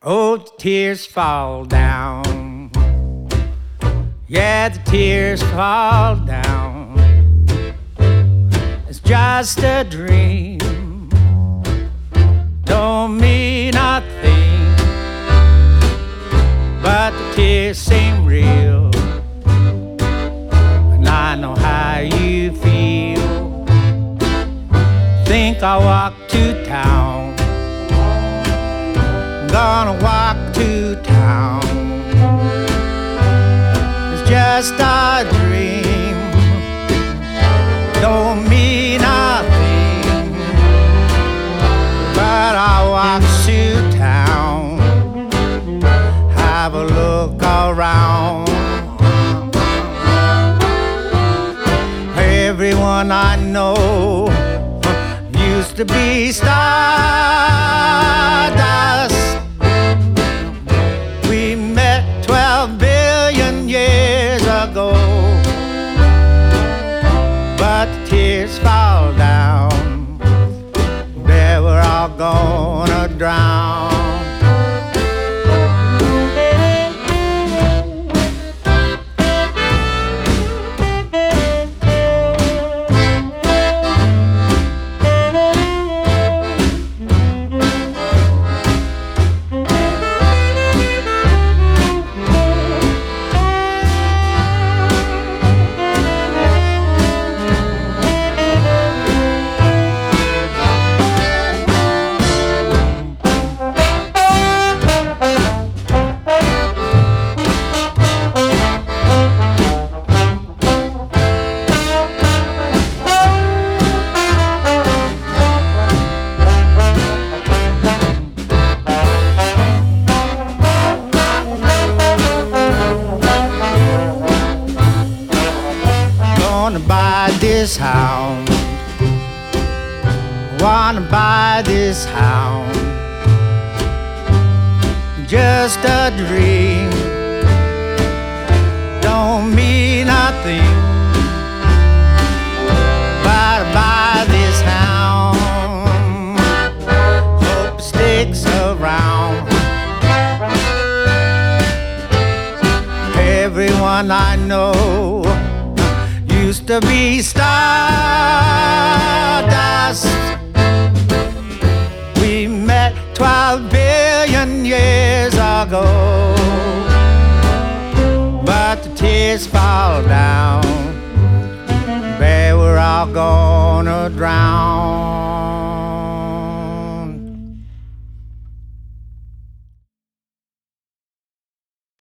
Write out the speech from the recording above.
Oh, the tears fall down. Yeah, the tears fall down. It's just a dream. Don't mean nothing, but the tears seem real. And I know how you feel. Think I'll walk to town. Gonna walk to town. It's just a dream. Don't mean nothing, but I'll walk to town. Have a look around. Everyone I know used to be stardust. We met 12 billion years ago, but the tears fall down. There we're all gonna drown. Wanna buy this hound. Wanna buy this hound. Just a dream. Don't mean nothing, but I buy this hound. Hope it sticks around. Everyone I know used to be stardust. We met 12 billion years ago, but the tears fall down. There we're all gonna drown.